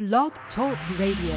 Blog Talk Radio.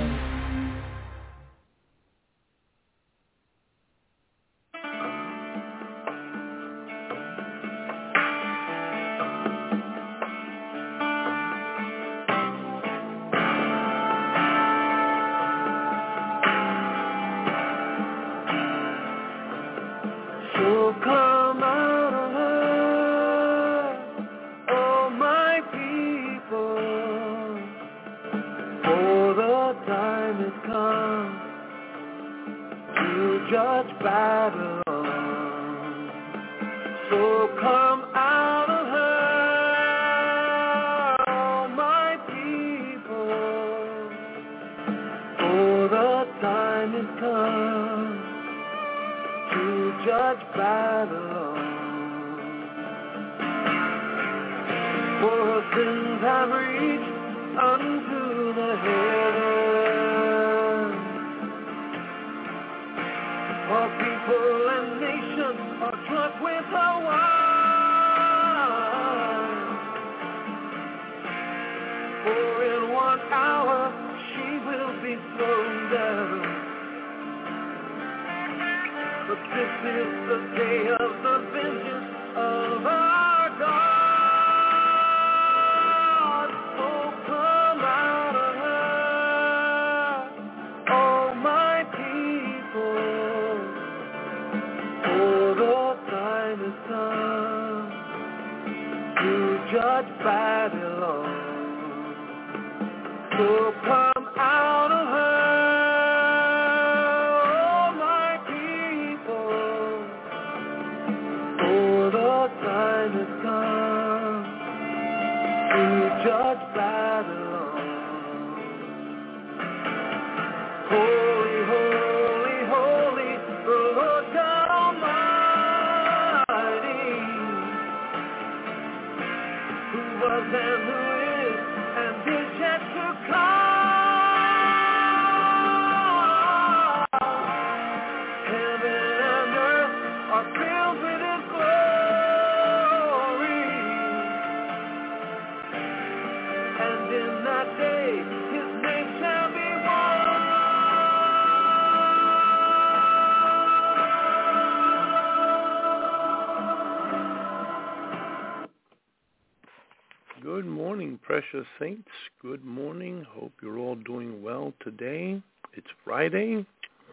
Good morning, precious saints. Good morning. Hope you're all doing well today. It's Friday.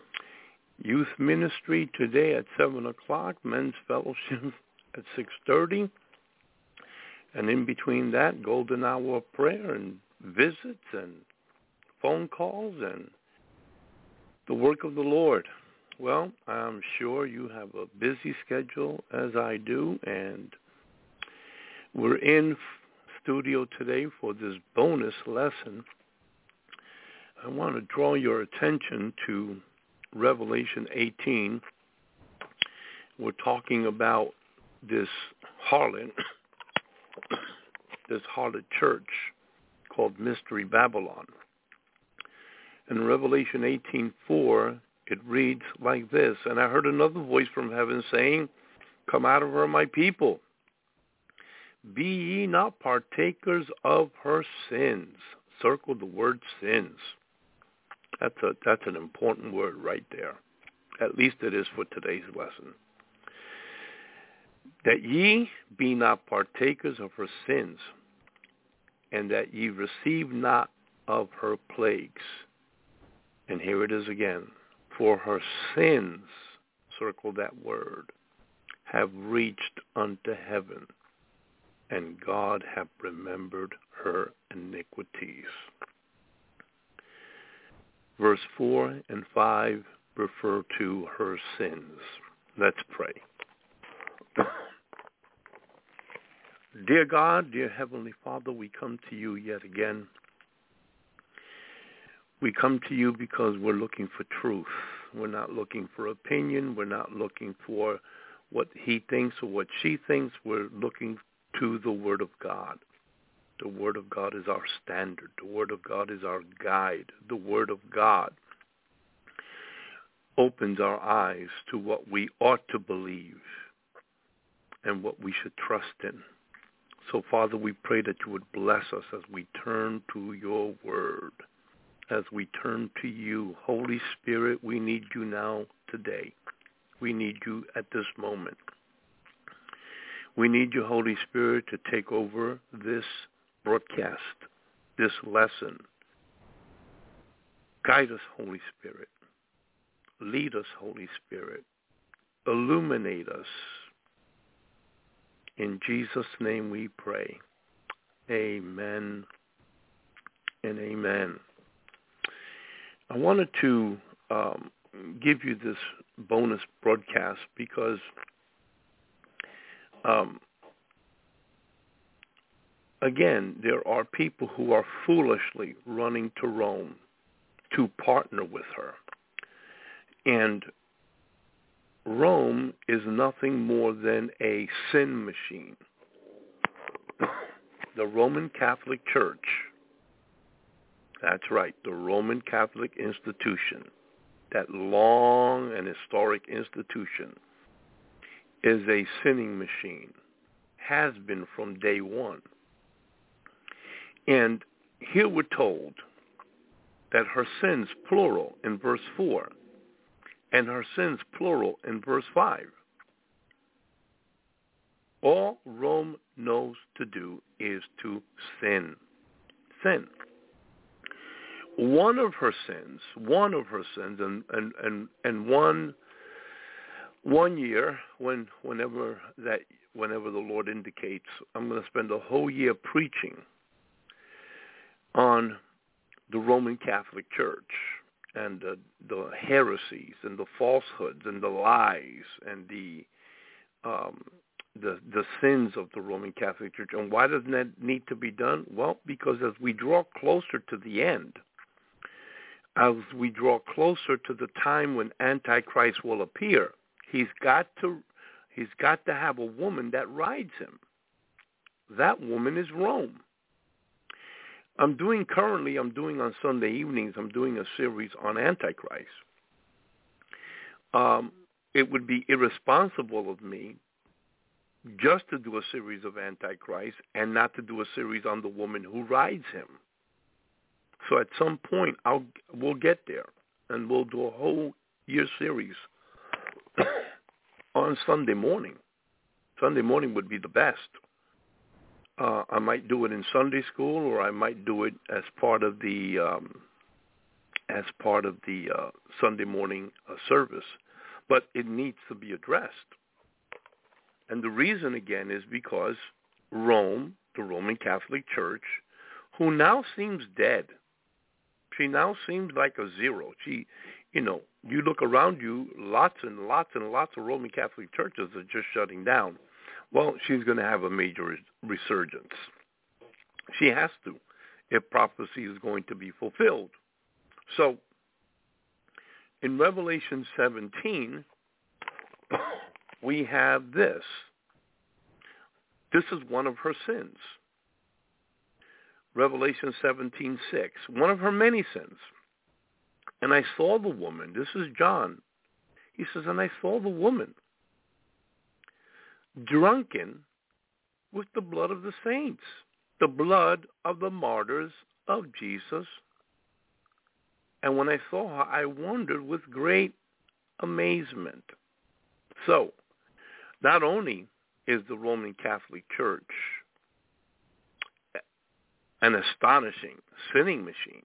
Youth ministry today at 7 o'clock. Men's fellowship at 6:30. And in between that, golden hour of prayer and visits and phone calls and the work of the Lord. Well, I'm sure you have a busy schedule as I do, and we're in studio today for this bonus lesson. I want to draw your attention to Revelation 18. We're talking about this harlot, this harlot church called Mystery Babylon. In Revelation 18:4, it reads like this: "And I heard another voice from heaven saying, 'Come out of her, my people. Be ye not partakers of her sins.'" Circle the word sins. That's an important word right there. At least it is for today's lesson. "That ye be not partakers of her sins, and that ye receive not of her plagues." And here it is again. "For her sins," circle that word, "have reached unto heaven, and God hath remembered her iniquities." Verse 4 and 5 refer to her sins. Let's pray. Dear God, dear Heavenly Father, we come to you yet again. We come to you because we're looking for truth. We're not looking for opinion. We're not looking for what he thinks or what she thinks. We're looking to the Word of God. The Word of God is our standard. The Word of God is our guide. The Word of God opens our eyes to what we ought to believe and what we should trust in. So, Father, we pray that you would bless us as we turn to your Word. as we turn to you. Holy Spirit, we need you now today. We need you at this moment. We need you, Holy Spirit, to take over this broadcast, this lesson. Guide us, Holy Spirit. Lead us, Holy Spirit. Illuminate us. In Jesus' name we pray. Amen and amen. I wanted to give you this bonus broadcast because again, there are people who are foolishly running to Rome to partner with her. And Rome is nothing more than a sin machine. The Roman Catholic Church, that's right, the Roman Catholic institution, that long and historic institution, is a sinning machine, has been from day one. And here we're told that her sins, plural, in verse 4, and her sins, plural, in verse 5. All Rome knows to do is to sin. Sin. One of her sins, and one year, whenever the Lord indicates, I'm going to spend a whole year preaching on the Roman Catholic Church and the heresies and the falsehoods and the lies and the sins of the Roman Catholic Church. And why doesn't that need to be done? Well, because as we draw closer to the end, as we draw closer to the time when Antichrist will appear, he's got to have a woman that rides him. That woman is Rome. I'm doing on Sunday evenings, I'm doing a series on Antichrist. It would be irresponsible of me just to do a series of Antichrist and not to do a series on the woman who rides him. So at some point, we'll get there, and we'll do a whole year series on Sunday morning. Sunday morning would be the best. I might do it in Sunday school, or I might do it as part of the Sunday morning service. But it needs to be addressed. And the reason, again, is because Rome, the Roman Catholic Church, who now seems dead. She now seems like a zero. You look around you, lots and lots and lots of Roman Catholic churches are just shutting down. Well, she's going to have a major resurgence. She has to, if prophecy is going to be fulfilled. So, in Revelation 17, we have this. This is one of her sins. Revelation 17:6, one of her many sins. And I saw the woman, this is John. He says, and I saw the woman drunken with the blood of the saints, the blood of the martyrs of Jesus. And when I saw her, I wondered with great amazement. So, not only is the Roman Catholic Church an astonishing sinning machine,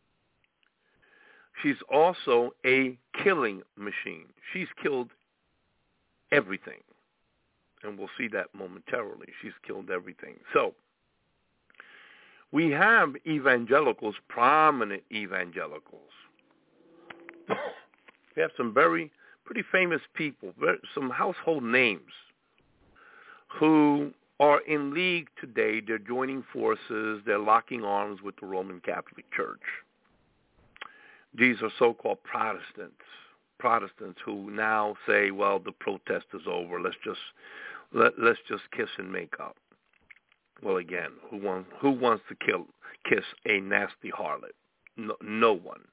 she's also a killing machine. She's killed everything. And we'll see that momentarily. She's killed everything. So, we have evangelicals, prominent evangelicals. We have some pretty famous people, some household names, who are in league today. They're joining forces. They're locking arms with the Roman Catholic Church. These are so-called Protestants who now say, well, the protest is over. Let's just kiss and make up. Well, again, who wants to kiss a nasty harlot? No one.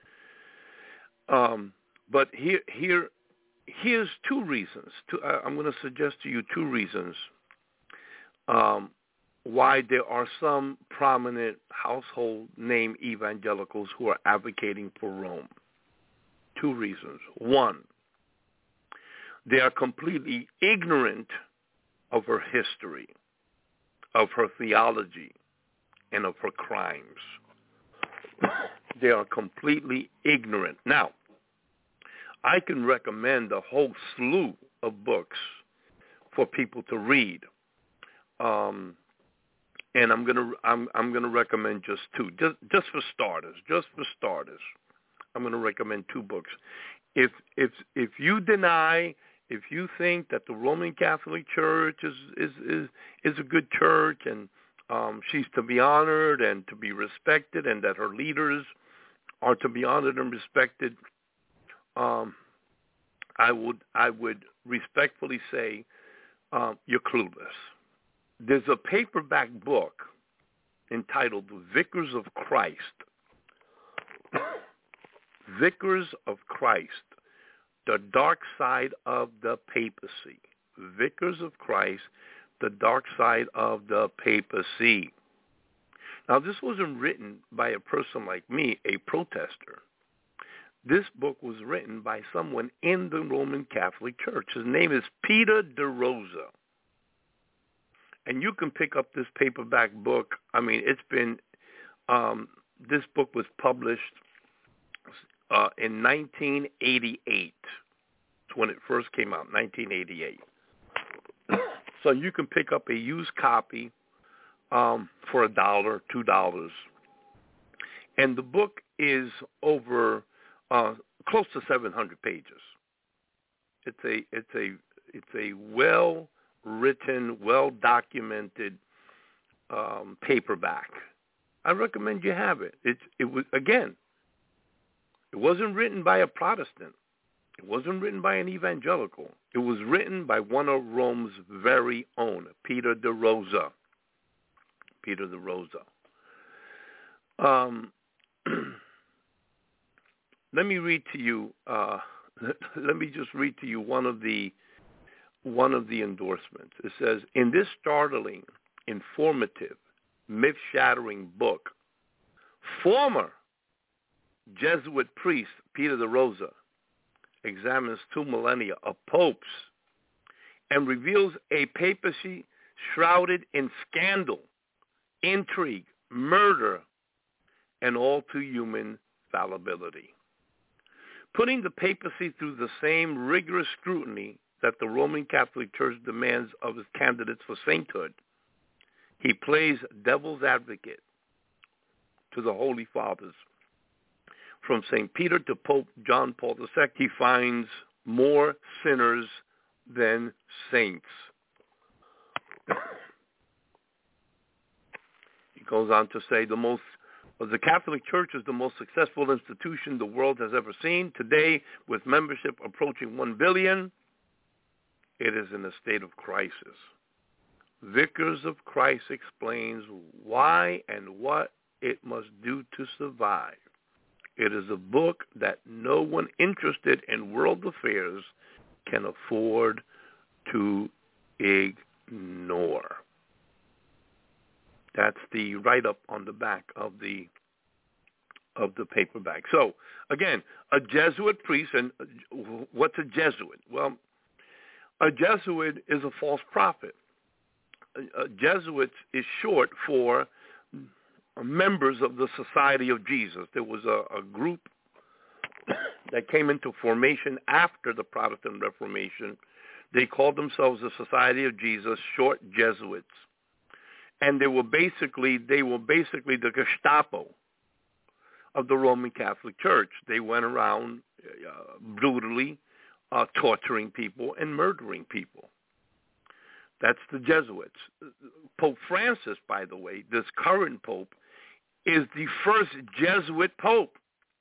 But here's two reasons. I'm going to suggest to you two reasons why there are some prominent household name evangelicals who are advocating for Rome. Two reasons. One, they are completely ignorant of her history, of her theology, and of her crimes. They are completely ignorant. Now, I can recommend a whole slew of books for people to read, and I'm gonna recommend just two, just for starters. I'm gonna recommend two books. If you deny, if you think that the Roman Catholic Church is a good church and she's to be honored and to be respected, and that her leaders are to be honored and respected, I would respectfully say you're clueless. There's a paperback book entitled Vicars of Christ. Vicars of Christ, The Dark Side of the Papacy. Vicars of Christ, The Dark Side of the Papacy. Now, this wasn't written by a person like me, a protester. This book was written by someone in the Roman Catholic Church. His name is Peter DeRosa. And you can pick up this paperback book. I mean, it's been, this book was published in 1988. When it first came out, 1988. So you can pick up a used copy for $1, $2. And the book is over close to 700 pages. It's a well-written, well-documented paperback. I recommend you have it. It was, again, it wasn't written by a Protestant. It wasn't written by an evangelical. It was written by one of Rome's very own, Peter DeRosa. Peter DeRosa. Let me read to you. Let me just read to you one of the endorsements. It says, in this startling, informative, myth-shattering book, former Jesuit priest Peter DeRosa examines 2 millennia of popes and reveals a papacy shrouded in scandal, intrigue, murder, and all too human fallibility. Putting the papacy through the same rigorous scrutiny that the Roman Catholic Church demands of its candidates for sainthood, he plays devil's advocate to the Holy Fathers. From St. Peter to Pope John Paul II, he finds more sinners than saints. He goes on to say, the Catholic Church is the most successful institution the world has ever seen. Today, with membership approaching 1 billion, it is in a state of crisis. Vicars of Christ explains why and what it must do to survive. It is a book that no one interested in world affairs can afford to ignore. That's the write-up on the back of the paperback. So, again, a Jesuit priest, and what's a Jesuit? Well, a Jesuit is a false prophet. A Jesuit is short for members of the Society of Jesus. There was a group that came into formation after the Protestant Reformation. They called themselves the Society of Jesus, short Jesuits. And they were basically the Gestapo of the Roman Catholic Church. They went around brutally torturing people and murdering people. That's the Jesuits. Pope Francis, by the way, this current pope, is the first Jesuit pope.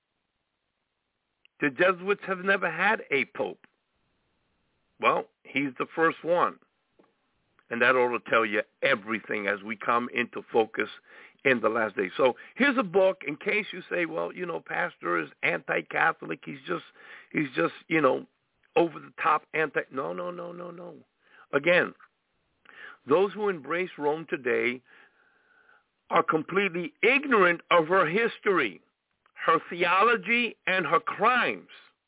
The Jesuits have never had a pope. Well, he's the first one. And that ought to tell you everything as we come into focus in the last days. So here's a book in case you say, well, pastor is anti-Catholic. He's just, over the top anti. No. Again, Those who embrace Rome today are completely ignorant of her history, her theology, and her crimes.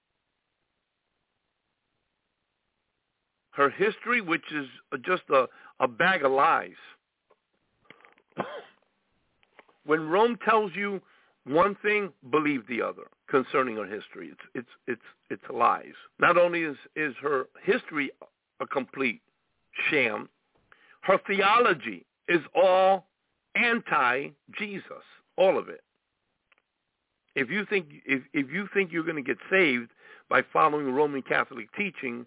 Her history, which is just a bag of lies. When Rome tells you one thing, believe the other concerning her history. It's lies. Not only is her history a complete sham, her theology is all anti-Jesus, all of it. If you think you're going to get saved by following Roman Catholic teaching,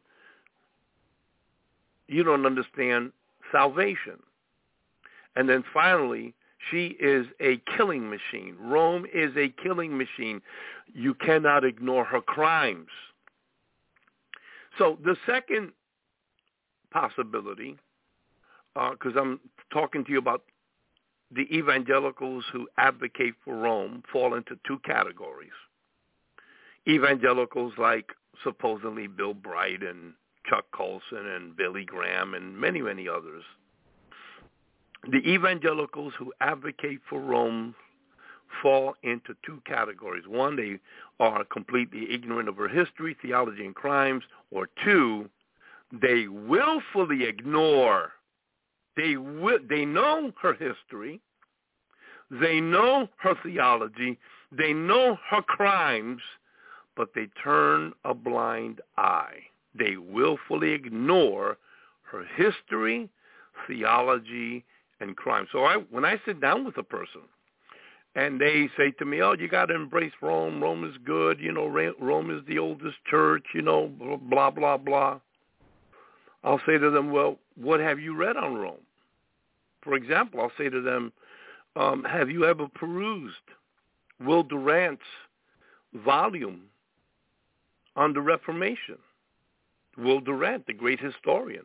you don't understand salvation. And then finally, she is a killing machine. Rome is a killing machine. You cannot ignore her crimes. So the second possibility, because I'm talking to you about the evangelicals who advocate for Rome, fall into two categories. Evangelicals like supposedly Bill Bright and Chuck Colson and Billy Graham and many, many others. The evangelicals who advocate for Rome fall into two categories. One, they are completely ignorant of her history, theology, and crimes. Or two, they willfully ignore. They know her history. They know her theology. They know her crimes, but they turn a blind eye. They willfully ignore her history, theology, and crime. So when I sit down with a person and they say to me, oh, you got to embrace Rome. Rome is good. You know, Rome is the oldest church, you know, blah, blah, blah. I'll say to them, well, what have you read on Rome? For example, I'll say to them, have you ever perused Will Durant's volume on the Reformation? Will Durant, the great historian.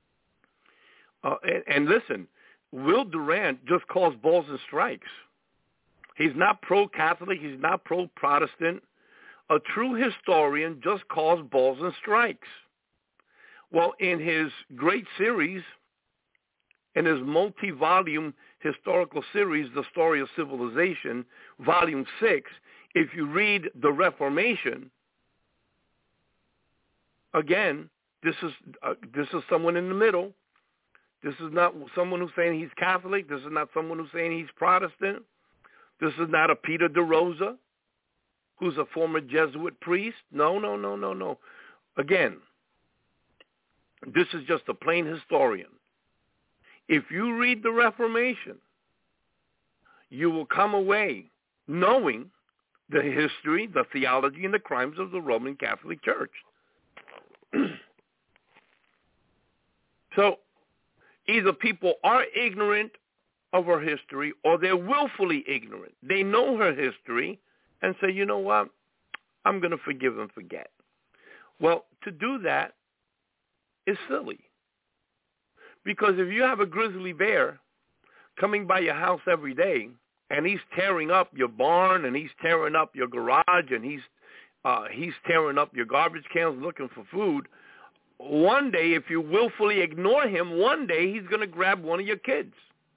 And listen, Will Durant just calls balls and strikes. He's not pro-Catholic. He's not pro-Protestant. A true historian just calls balls and strikes. Well, in his great series, in his multi-volume historical series, The Story of Civilization, Volume 6, if you read the Reformation, again, this is someone in the middle. This is not someone who's saying he's Catholic. This is not someone who's saying he's Protestant. This is not a Peter DeRosa, who's a former Jesuit priest. No. Again, this is just a plain historian. If you read the Reformation, you will come away knowing the history, the theology, and the crimes of the Roman Catholic Church. So either people are ignorant of her history or they're willfully ignorant. They know her history and say, you know what, I'm going to forgive and forget. Well, to do that is silly. Because if you have a grizzly bear coming by your house every day and he's tearing up your barn and he's tearing up your garage and he's tearing up your garbage cans looking for food, one day, if you willfully ignore him, one day he's going to grab one of your kids.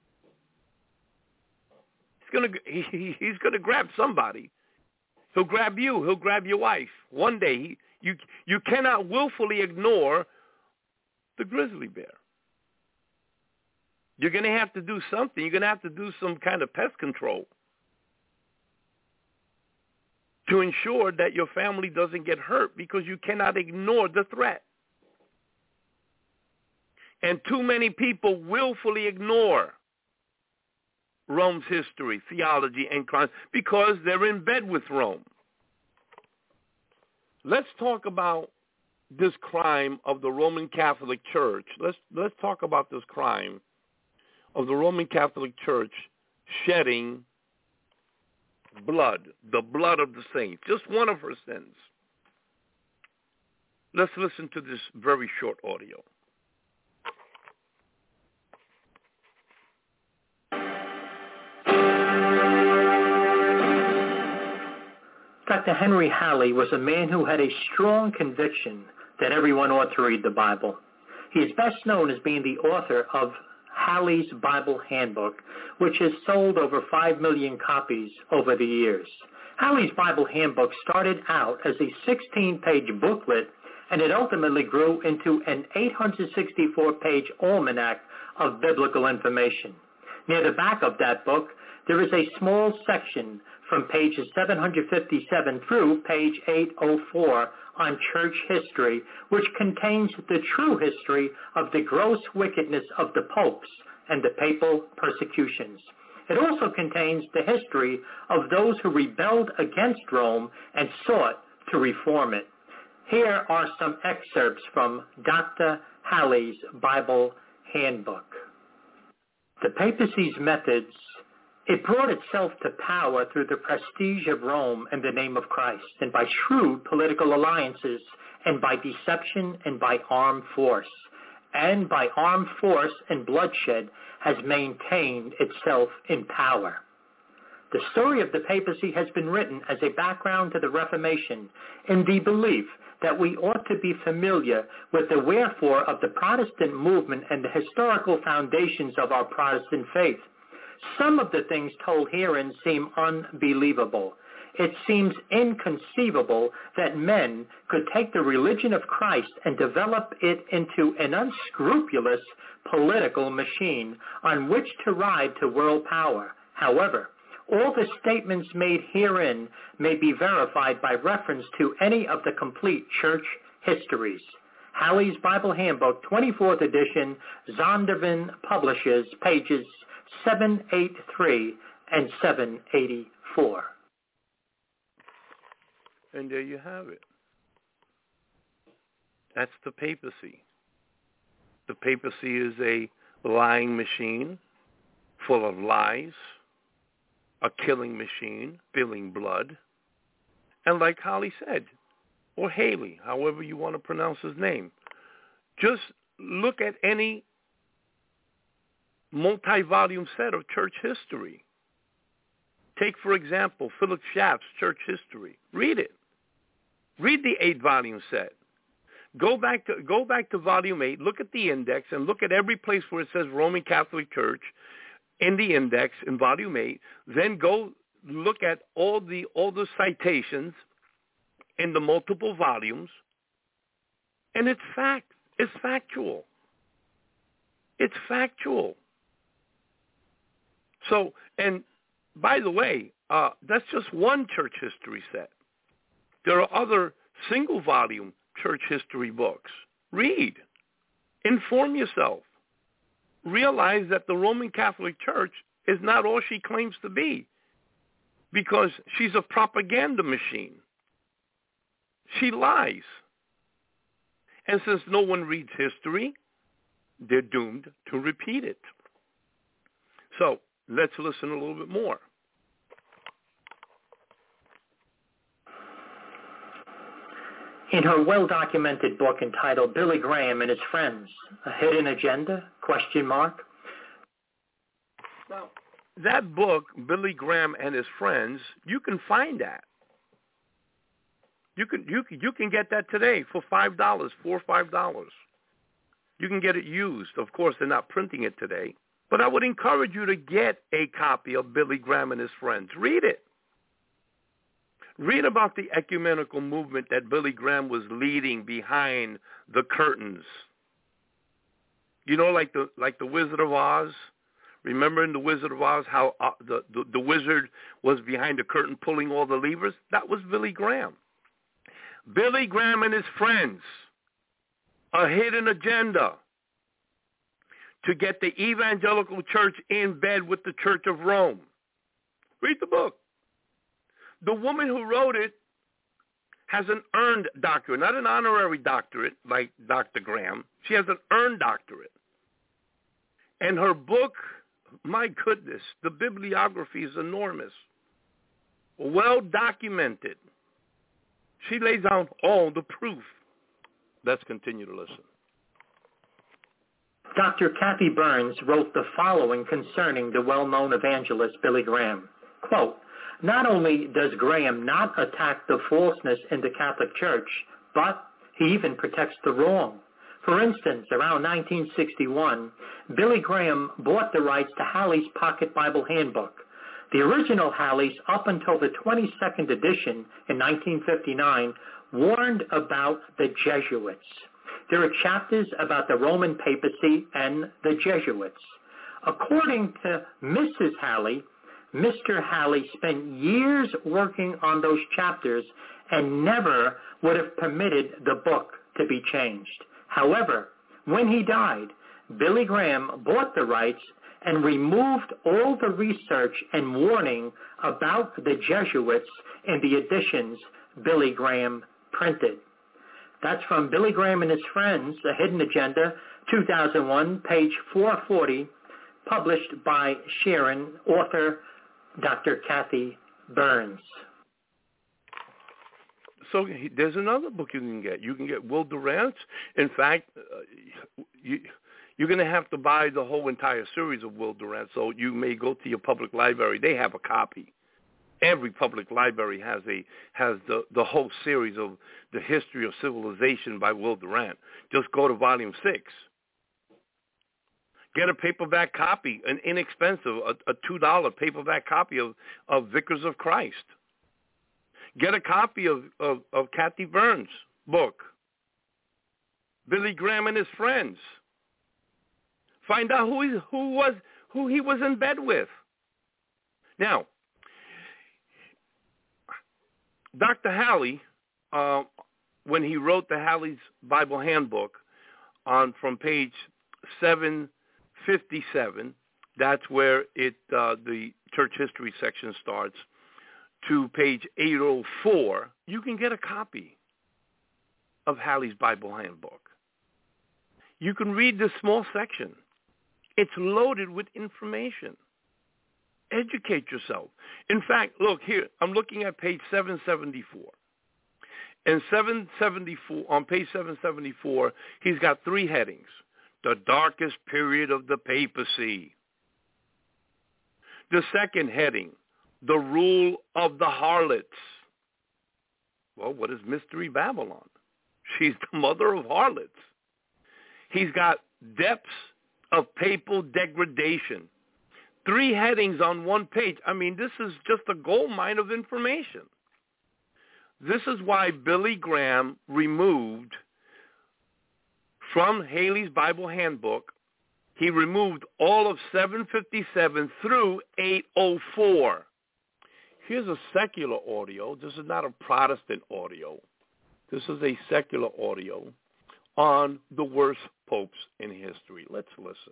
He's going to grab somebody. He'll grab you. He'll grab your wife. One day, you cannot willfully ignore the grizzly bear. You're going to have to do something. You're going to have to do some kind of pest control to ensure that your family doesn't get hurt, because you cannot ignore the threat. And too many people willfully ignore Rome's history, theology, and crimes because they're in bed with Rome. Let's talk about this crime of the Roman Catholic Church. Let's talk about this crime of the Roman Catholic Church shedding blood, the blood of the saints, just one of her sins. Let's listen to this very short audio. Dr. Henry Halley was a man who had a strong conviction that everyone ought to read the Bible. He is best known as being the author of Halley's Bible Handbook, which has sold over 5 million copies over the years. Halley's Bible Handbook started out as a 16-page booklet, and it ultimately grew into an 864-page almanac of biblical information. Near the back of that book, there is a small section from pages 757 through page 804 on church history, which contains the true history of the gross wickedness of the popes and the papal persecutions. It also contains the history of those who rebelled against Rome and sought to reform it. Here are some excerpts from Dr. Halley's Bible Handbook. The papacy's methods. It brought itself to power through the prestige of Rome and the name of Christ, and by shrewd political alliances, and by deception, and by armed force. And by armed force and bloodshed has maintained itself in power. The story of the papacy has been written as a background to the Reformation in the belief that we ought to be familiar with the wherefore of the Protestant movement and the historical foundations of our Protestant faith. Some of the things told herein seem unbelievable. It seems inconceivable that men could take the religion of Christ and develop it into an unscrupulous political machine on which to ride to world power. However, all the statements made herein may be verified by reference to any of the complete church histories. Halley's Bible Handbook, 24th edition, Zondervan Publishers, pages 783 and 784. And there you have it. That's the papacy. The papacy is a lying machine full of lies, a killing machine, spilling blood. And like Halley said, or Haley, however you want to pronounce his name, just look at any multi-volume set of church history. Take, for example, Philip Schaff's Church History. Read it. Read the 8-volume set. Go back to volume 8, look at the index, and look at every place where it says Roman Catholic Church in the index in volume 8. Then go look at all the citations in the multiple volumes, and it's fact. It's factual. It's factual. So, and by the way, that's just one church history set. There are other single-volume church history books. Read. Inform yourself. Realize that the Roman Catholic Church is not all she claims to be, because she's a propaganda machine. She lies. And since no one reads history, they're doomed to repeat it. So let's listen a little bit more. In her well-documented book entitled Billy Graham and His Friends, A Hidden Agenda? Now, that book, Billy Graham and His Friends, you can find that. You can get that today for $5, $4 or $5. You can get it used. Of course, they're not printing it today. But I would encourage you to get a copy of Billy Graham and His Friends. Read it. Read about the ecumenical movement that Billy Graham was leading behind the curtains. You know, like the Wizard of Oz. Remember in the Wizard of Oz how the wizard was behind the curtain pulling all the levers? That was Billy Graham. Billy Graham and His Friends, A Hidden Agenda, to get the evangelical church in bed with the Church of Rome. Read the book. The woman who wrote it has an earned doctorate, not an honorary doctorate like Dr. Graham. She has an earned doctorate. And her book, my goodness, the bibliography is enormous, well documented. She lays out all the proof. Let's continue to listen. Dr. Kathy Burns wrote the following concerning the well-known evangelist Billy Graham. Quote, not only does Graham not attack the falseness in the Catholic Church, but he even protects the wrong. For instance, around 1961, Billy Graham bought the rights to Halley's Pocket Bible Handbook. The original Halley's, up until the 22nd edition in 1959, warned about the Jesuits. There are chapters about the Roman papacy and the Jesuits. According to Mrs. Halley, Mr. Halley spent years working on those chapters and never would have permitted the book to be changed. However, when he died, Billy Graham bought the rights and removed all the research and warning about the Jesuits in the editions Billy Graham printed. That's from Billy Graham and His Friends, A Hidden Agenda, 2001, page 440, published by Sharon, author Dr. Kathy Burns. So there's another book you can get. You can get Will Durant's. In fact, you're going to have to buy the whole entire series of Will Durant. So you may go to your public library. They have a copy. Every public library has the whole series of The History of Civilization by Will Durant. Just go to volume 6. Get a paperback copy, an inexpensive, a $2 paperback copy of Vicars of Christ. Get a copy of Kathy Burns' book, Billy Graham and His Friends. Find out who he was in bed with. Now, Dr. Halley, when he wrote the Halley's Bible Handbook, from page 757, that's where the church history section starts, to page 804, you can get a copy of Halley's Bible Handbook. You can read this small section. It's loaded with information. Educate yourself. In fact, look here, I'm looking at page 774. And 774, on page 774, he's got 3 headings. The darkest period of the papacy. The second heading, the rule of the harlots. Well, what is Mystery Babylon? She's the mother of harlots. He's got depths of papal degradation. 3 headings on 1 page. I mean, this is just a gold mine of information. This is why Billy Graham removed from Halley's Bible Handbook, he removed all of 757 through 804. Here's a secular audio. This is not a Protestant audio. This is a secular audio on the worst popes in history. Let's listen.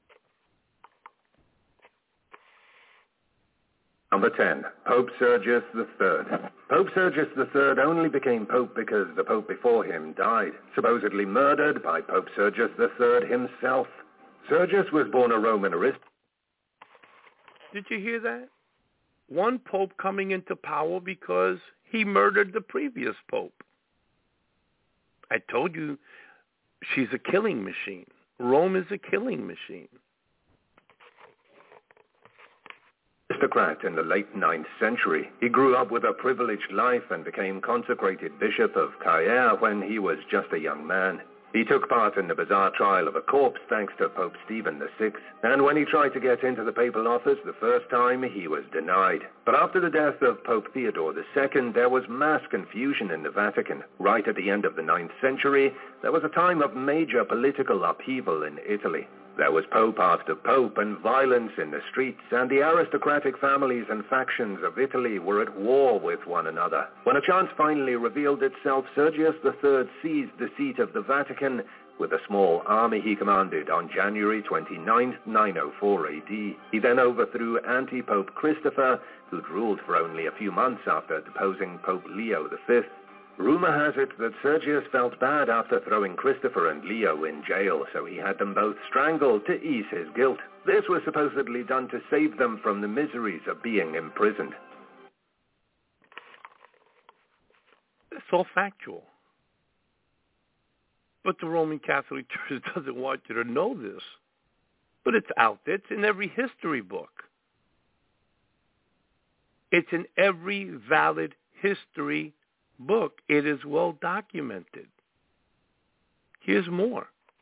Number 10, Pope Sergius III. Pope Sergius III only became pope because the pope before him died, supposedly murdered by Pope Sergius III himself. Sergius was born a Roman aristocrat. Did you hear that? One pope coming into power because he murdered the previous pope. I told you, she's a killing machine. Rome is a killing machine. Aristocrat in the late 9th century. He grew up with a privileged life and became consecrated Bishop of Caere when he was just a young man. He took part in the bizarre trial of a corpse thanks to Pope Stephen VI, and when he tried to get into the papal office the first time, he was denied. But after the death of Pope Theodore II, there was mass confusion in the Vatican. Right at the end of the 9th century, there was a time of major political upheaval in Italy. There was pope after pope and violence in the streets, and the aristocratic families and factions of Italy were at war with one another. When a chance finally revealed itself, Sergius III seized the seat of the Vatican with a small army he commanded on January 29, 904 AD. He then overthrew anti-Pope Christopher, who'd ruled for only a few months after deposing Pope Leo V. Rumor has it that Sergius felt bad after throwing Christopher and Leo in jail, so he had them both strangled to ease his guilt. This was supposedly done to save them from the miseries of being imprisoned. It's all factual. But the Roman Catholic Church doesn't want you to know this. But it's out there. It's in every history book. It's in every valid history book. It is well documented. Here's more.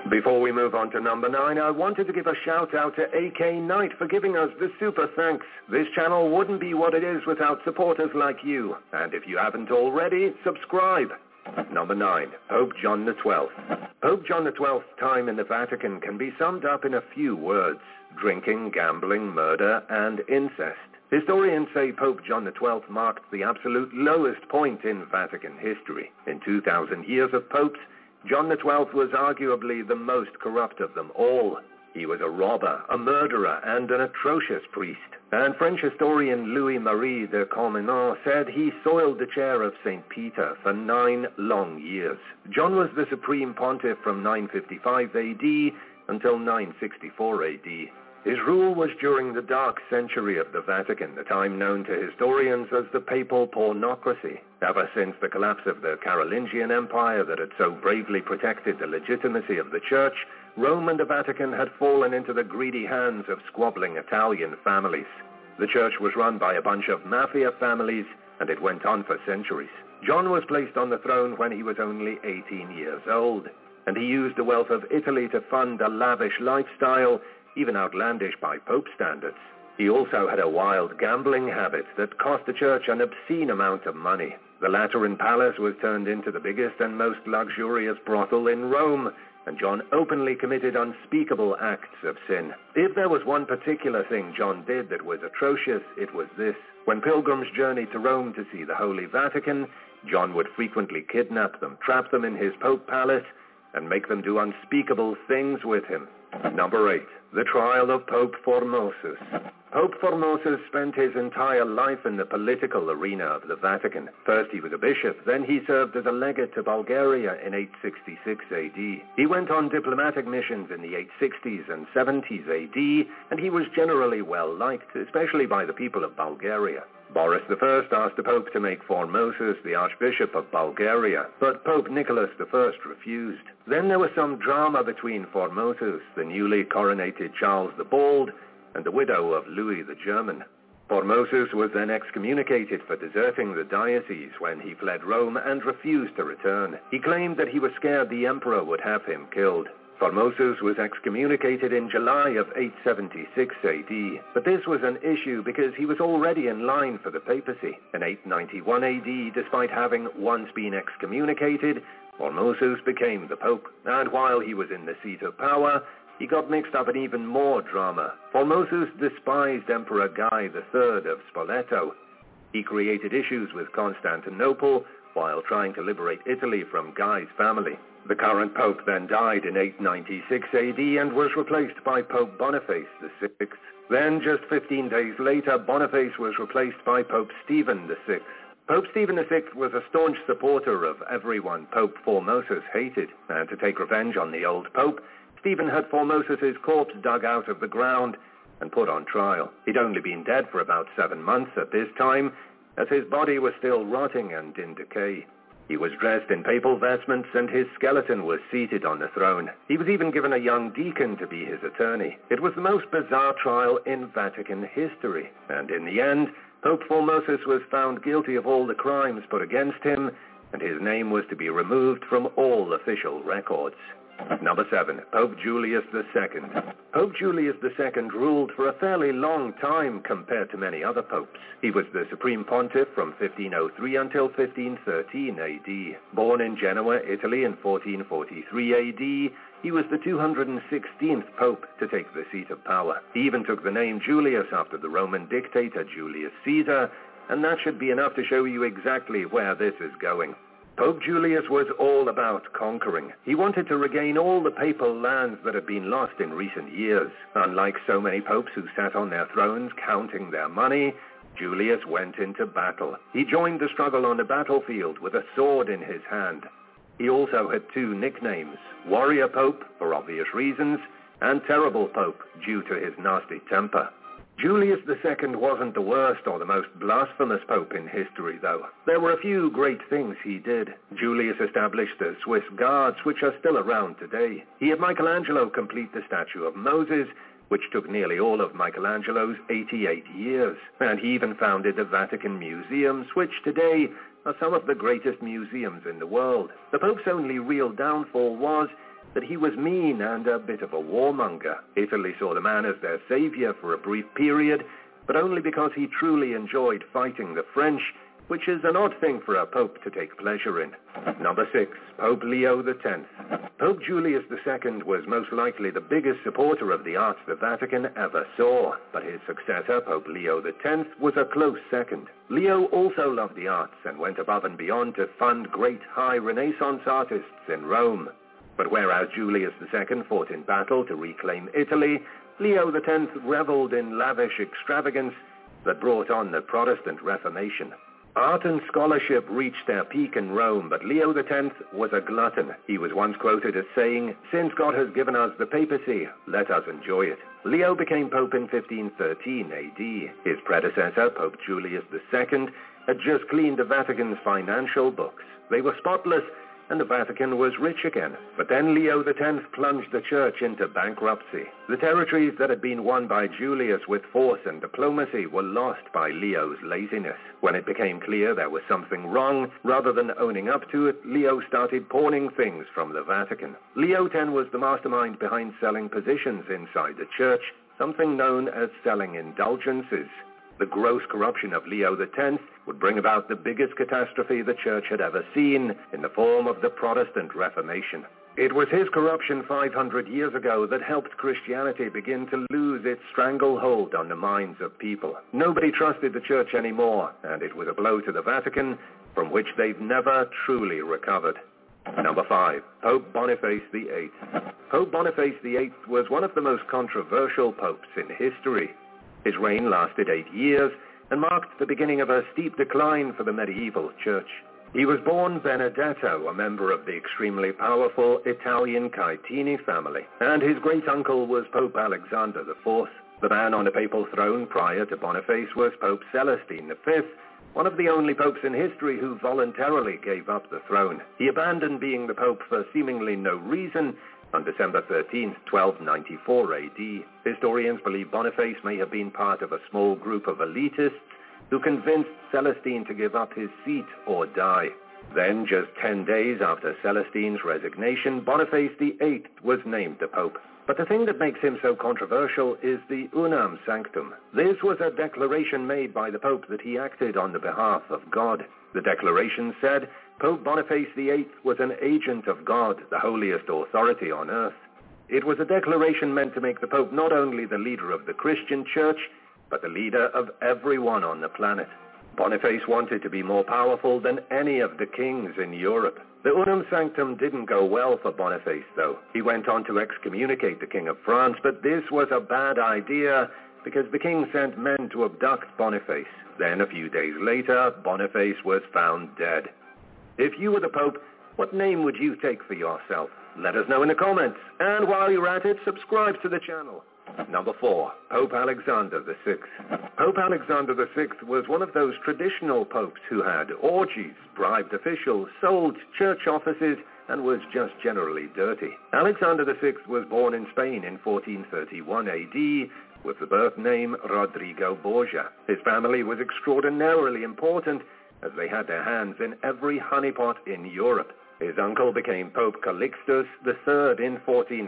Before we move on to number 9, I wanted to give a shout out to AK Knight for giving us the super thanks. This channel wouldn't be what it is without supporters like you. And if you haven't already, subscribe. Number 9, Pope John XII. Pope John XII's time in the Vatican can be summed up in a few words: drinking, gambling, murder, and incest. Historians say Pope John XII marked the absolute lowest point in Vatican history. In 2,000 years of popes, John XII was arguably the most corrupt of them all. He was a robber, a murderer, and an atrocious priest. And French historian Louis-Marie de Cormenin said he soiled the chair of St. Peter for 9 long years. John was the supreme pontiff from 955 AD until 964 AD. His rule was during the dark century of the Vatican, the time known to historians as the papal pornocracy. Ever since the collapse of the Carolingian Empire that had so bravely protected the legitimacy of the Church, Rome and the Vatican had fallen into the greedy hands of squabbling Italian families. The Church was run by a bunch of mafia families, and it went on for centuries. John was placed on the throne when he was only 18 years old, and he used the wealth of Italy to fund a lavish lifestyle, even outlandish by Pope standards. He also had a wild gambling habit that cost the Church an obscene amount of money. The Lateran Palace was turned into the biggest and most luxurious brothel in Rome, and John openly committed unspeakable acts of sin. If there was one particular thing John did that was atrocious, it was this. When pilgrims journeyed to Rome to see the Holy Vatican, John would frequently kidnap them, trap them in his Pope Palace, and make them do unspeakable things with him. Number 8, the trial of Pope Formosus. Pope Formosus spent his entire life in the political arena of the Vatican. First he was a bishop, then he served as a legate to Bulgaria in 866 AD. He went on diplomatic missions in the 860s and 70s AD, and he was generally well liked, especially by the people of Bulgaria. Boris I asked the Pope to make Formosus the Archbishop of Bulgaria, but Pope Nicholas I refused. Then there was some drama between Formosus, the newly coronated Charles the Bald, and the widow of Louis the German. Formosus was then excommunicated for deserting the diocese when he fled Rome and refused to return. He claimed that he was scared the emperor would have him killed. Formosus was excommunicated in July of 876 AD, but this was an issue because he was already in line for the papacy. In 891 AD, despite having once been excommunicated, Formosus became the pope, and while he was in the seat of power, he got mixed up in even more drama. Formosus despised Emperor Guy III of Spoleto. He created issues with Constantinople while trying to liberate Italy from Guy's family. The current pope then died in 896 AD and was replaced by Pope Boniface VI. Then, just 15 days later, Boniface was replaced by Pope Stephen VI. Pope Stephen VI was a staunch supporter of everyone Pope Formosus hated, and to take revenge on the old pope, Stephen had Formosus's corpse dug out of the ground and put on trial. He'd only been dead for about 7 months at this time, as his body was still rotting and in decay. He was dressed in papal vestments, and his skeleton was seated on the throne. He was even given a young deacon to be his attorney. It was the most bizarre trial in Vatican history, and in the end, Pope Formosus was found guilty of all the crimes put against him, and his name was to be removed from all official records. Number 7, Pope Julius II. Pope Julius II ruled for a fairly long time compared to many other popes. He was the supreme pontiff from 1503 until 1513 AD. Born in Genoa, Italy in 1443 AD, he was the 216th pope to take the seat of power. He even took the name Julius after the Roman dictator Julius Caesar, and that should be enough to show you exactly where this is going. Pope Julius was all about conquering. He wanted to regain all the papal lands that had been lost in recent years. Unlike so many popes who sat on their thrones counting their money, Julius went into battle. He joined the struggle on the battlefield with a sword in his hand. He also had 2 nicknames, Warrior Pope, for obvious reasons, and Terrible Pope, due to his nasty temper. Julius II wasn't the worst or the most blasphemous pope in history, though. There were a few great things he did. Julius established the Swiss Guards, which are still around today. He had Michelangelo complete the statue of Moses, which took nearly all of Michelangelo's 88 years. And he even founded the Vatican Museums, which today are some of the greatest museums in the world. The Pope's only real downfall was that he was mean and a bit of a warmonger. Italy saw the man as their savior for a brief period, but only because he truly enjoyed fighting the French, which is an odd thing for a pope to take pleasure in. Number 6, Pope Leo X. Pope Julius II was most likely the biggest supporter of the arts the Vatican ever saw, but his successor, Pope Leo X, was a close second. Leo also loved the arts and went above and beyond to fund great high Renaissance artists in Rome. But whereas Julius II fought in battle to reclaim Italy, Leo X reveled in lavish extravagance that brought on the Protestant Reformation. Art and scholarship reached their peak in Rome, but Leo X was a glutton. He was once quoted as saying, "Since God has given us the papacy, let us enjoy it." Leo became pope in 1513 AD. His predecessor, Pope Julius II, had just cleaned the Vatican's financial books. They were spotless, and the Vatican was rich again. But then Leo X plunged the church into bankruptcy. The territories that had been won by Julius with force and diplomacy were lost by Leo's laziness. When it became clear there was something wrong, rather than owning up to it, Leo started pawning things from the Vatican. Leo X was the mastermind behind selling positions inside the church, something known as selling indulgences. The gross corruption of Leo X would bring about the biggest catastrophe the church had ever seen in the form of the Protestant Reformation. It was his corruption 500 years ago that helped Christianity begin to lose its stranglehold on the minds of people. Nobody trusted the church anymore, and it was a blow to the Vatican from which they've never truly recovered. Number 5, Pope Boniface VIII. Pope Boniface VIII was one of the most controversial popes in history. His reign lasted 8 years and marked the beginning of a steep decline for the medieval church. He was born Benedetto, a member of the extremely powerful Italian Caetini family, and his great-uncle was Pope Alexander IV. The man on the papal throne prior to Boniface was Pope Celestine V, one of the only popes in history who voluntarily gave up the throne. He abandoned being the pope for seemingly no reason on December 13, 1294 AD. Historians believe Boniface may have been part of a small group of elitists who convinced Celestine to give up his seat or die. Then, just 10 days after Celestine's resignation, Boniface VIII was named the pope. But the thing that makes him so controversial is the Unam Sanctum. This was a declaration made by the pope that he acted on the behalf of God. The declaration said, Pope Boniface VIII was an agent of God, the holiest authority on earth. It was a declaration meant to make the Pope not only the leader of the Christian Church, but the leader of everyone on the planet. Boniface wanted to be more powerful than any of the kings in Europe. The Unam Sanctum didn't go well for Boniface, though. He went on to excommunicate the King of France, but this was a bad idea because the king sent men to abduct Boniface. Then, a few days later, Boniface was found dead. If you were the Pope, what name would you take for yourself? Let us know in the comments. And while you're at it, subscribe to the channel. Number 4, Pope Alexander VI. Pope Alexander VI was one of those traditional popes who had orgies, bribed officials, sold church offices, and was just generally dirty. Alexander VI was born in Spain in 1431 AD with the birth name Rodrigo Borgia. His family was extraordinarily important as they had their hands in every honeypot in Europe. His uncle became Pope Calixtus III in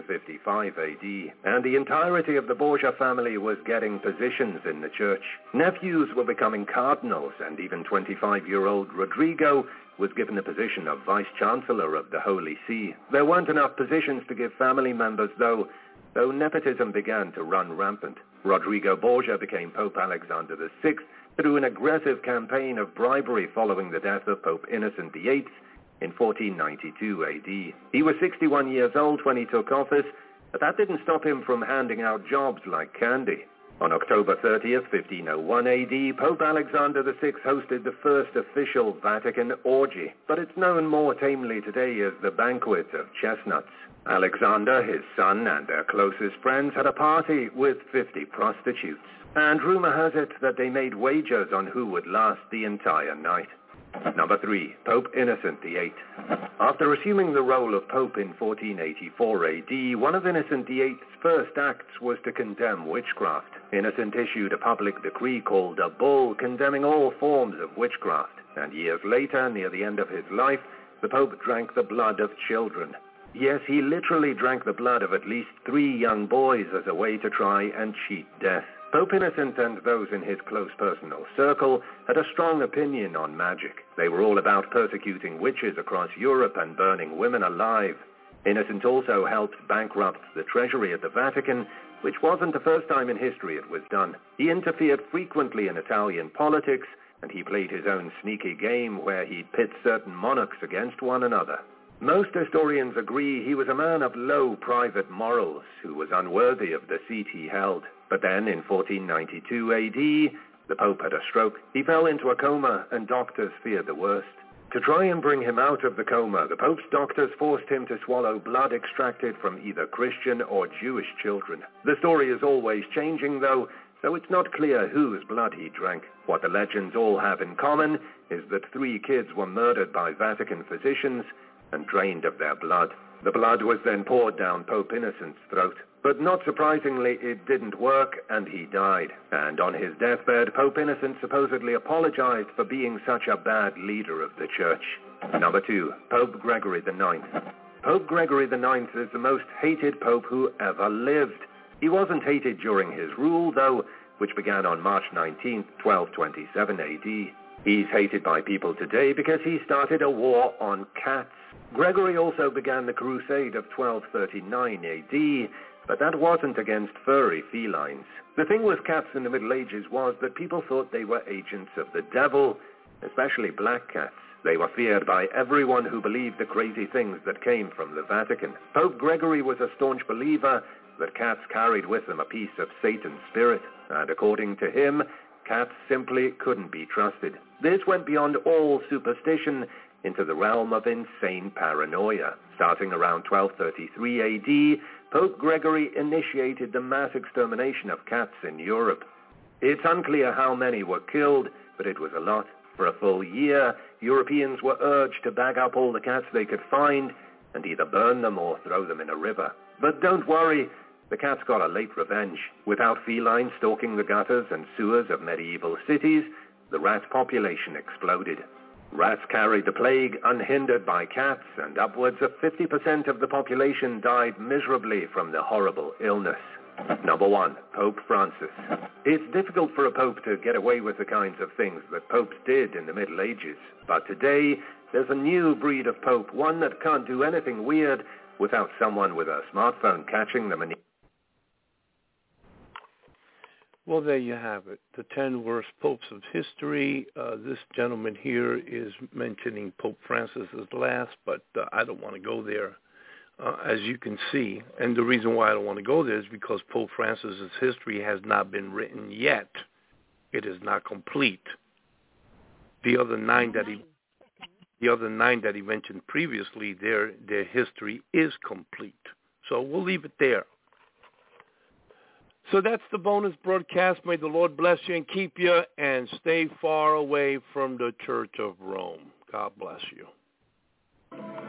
1455 AD, and the entirety of the Borgia family was getting positions in the church. Nephews were becoming cardinals, and even 25-year-old Rodrigo was given the position of Vice-Chancellor of the Holy See. There weren't enough positions to give family members, though nepotism began to run rampant. Rodrigo Borgia became Pope Alexander VI through an aggressive campaign of bribery following the death of Pope Innocent VIII in 1492 AD. He was 61 years old when he took office, but that didn't stop him from handing out jobs like candy. On October 30th, 1501 AD, Pope Alexander VI hosted the first official Vatican orgy, but it's known more tamely today as the Banquet of Chestnuts. Alexander, his son, and their closest friends had a party with 50 prostitutes, and rumor has it that they made wagers on who would last the entire night. Number 3, Pope Innocent VIII. After assuming the role of Pope in 1484 AD, one of Innocent VIII's first acts was to condemn witchcraft. Innocent issued a public decree called a bull condemning all forms of witchcraft, and years later, near the end of his life, the Pope drank the blood of children. Yes, he literally drank the blood of at least 3 young boys as a way to try and cheat death. Pope Innocent and those in his close personal circle had a strong opinion on magic. They were all about persecuting witches across Europe and burning women alive. Innocent also helped bankrupt the treasury at the Vatican, which wasn't the first time in history it was done. He interfered frequently in Italian politics, and he played his own sneaky game where he'd pit certain monarchs against one another. Most historians agree he was a man of low private morals who was unworthy of the seat he held. But then in 1492 AD, the Pope had a stroke. He fell into a coma and doctors feared the worst. To try and bring him out of the coma, the Pope's doctors forced him to swallow blood extracted from either Christian or Jewish children. The story is always changing though, so it's not clear whose blood he drank. What the legends all have in common is that 3 kids were murdered by Vatican physicians and drained of their blood. The blood was then poured down Pope Innocent's throat. But not surprisingly, it didn't work, and he died. And on his deathbed, Pope Innocent supposedly apologized for being such a bad leader of the Church. Number 2, Pope Gregory IX. Pope Gregory IX is the most hated pope who ever lived. He wasn't hated during his rule, though, which began on March 19, 1227 AD. He's hated by people today because he started a war on cats. Gregory also began the Crusade of 1239 AD, but that wasn't against furry felines. The thing with cats in the Middle Ages was that people thought they were agents of the devil, especially black cats. They were feared by everyone who believed the crazy things that came from the Vatican. Pope Gregory was a staunch believer that cats carried with them a piece of Satan's spirit, and according to him, cats simply couldn't be trusted. This went beyond all superstition into the realm of insane paranoia. Starting around 1233 AD, Pope Gregory initiated the mass extermination of cats in Europe. It's unclear how many were killed, but it was a lot. For a full year, Europeans were urged to bag up all the cats they could find and either burn them or throw them in a river. But don't worry, the cats got a late revenge. Without felines stalking the gutters and sewers of medieval cities, the rat population exploded. Rats carried the plague unhindered by cats, and upwards of 50% of the population died miserably from the horrible illness. Number 1, Pope Francis. It's difficult for a pope to get away with the kinds of things that popes did in the Middle Ages. But today, there's a new breed of pope, one that can't do anything weird without someone with a smartphone catching them and... Well, there you have it. The 10 worst popes of history. This gentleman here is mentioning Pope Francis as last, but I don't want to go there, as you can see. And the reason why I don't want to go there is because Pope Francis's history has not been written yet. It is not complete. The other 9 that he mentioned previously, their history is complete. So we'll leave it there. So that's the bonus broadcast. May the Lord bless you and keep you, and stay far away from the Church of Rome. God bless you.